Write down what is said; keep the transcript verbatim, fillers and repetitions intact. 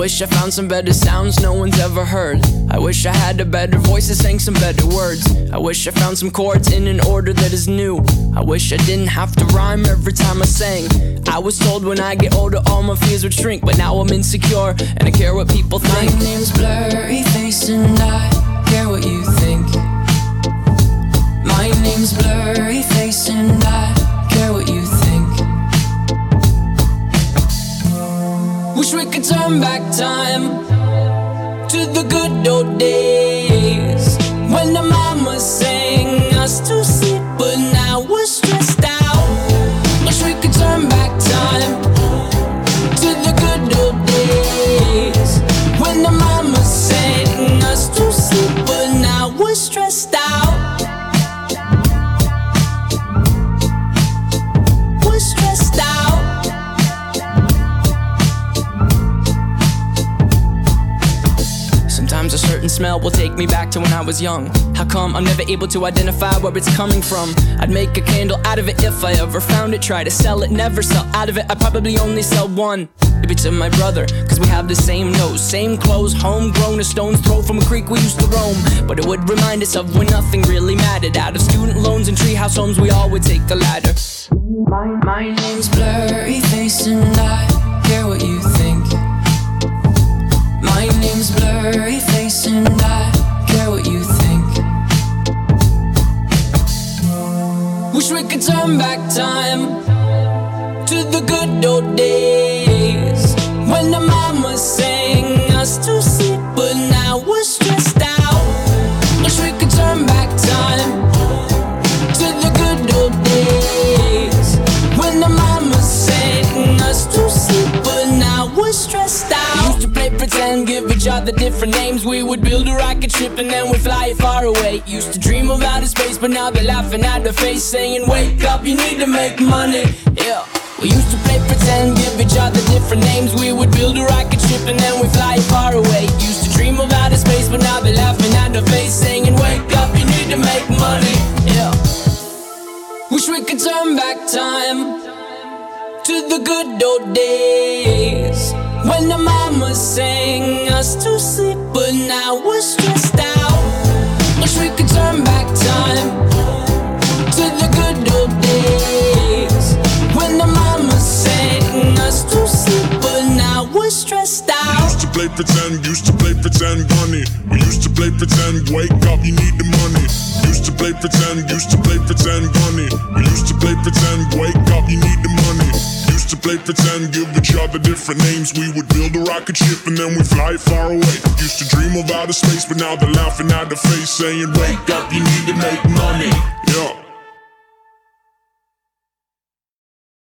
wish I found some better sounds no one's ever heard. I wish I had a better voice that sang some better words. I wish I found some chords in an order that is new. I wish I didn't have to rhyme every time I sang. I was told when I get older all my fears would shrink, but now I'm insecure and I care what people think. My name's Blurry Face and I care what you think. My name's Blurry Face and I care what you think. Wish we could turn back time to the good old days when the mama sang us to sleep, but now we're stressed out. Wish we could turn back time to the good old days when the mama sang us to sleep, but now we're stressed out. We're stressed out. Sometimes a certain smell will take me back to when I was young. How come I'm never able to identify where it's coming from? I'd make a candle out of it if I ever found it. Try to sell it, never sell out of it. I'd probably only sell one. Maybe to my brother, cause we have the same nose, same clothes, homegrown, a stone's throw from a creek we used to roam. But it would remind us of when nothing really mattered. Out of student loans and treehouse homes, we all would take the ladder. My, my name's Blurry Face and I care what you think. My name's Blurry Face and I care what you think. Wish we could turn back time to the good old days when the mama sang us to sleep, but now we're stressed out. Wish we could turn back time to the good old days when the mama sang us to sleep, but now we're stressed out. We used to play pretend, give each other different names. We would build a rocket ship and then we'd fly it far away. Used to dream of outer space, but now they're laughing at the face, saying wake up, you need to make money. Yeah. We used to play pretend, give each other different names. We would build a rocket ship and then we'd fly it far away. Used to dream of outer space, but now they're laughing at the face, saying wake up, you need to make money. Yeah. Wish we could turn back time to the good old days when the mama sang us to sleep, but now we're stressed out. Wish we could turn back time to the good old days when the mama sang us to sleep, but now we're stressed out. Used to play pretend, used to play pretend, bunny. We used to play pretend, wake up, you need the money. Used to play pretend, used to play pretend, bunny. We used to play pretend, wake up, you need the money. Used to play pretend, give each other different names. We would build a rocket ship and then we fly far away. Used to dream of outer space, but now they're laughing at the face, saying wake up, you need to make money. Yeah.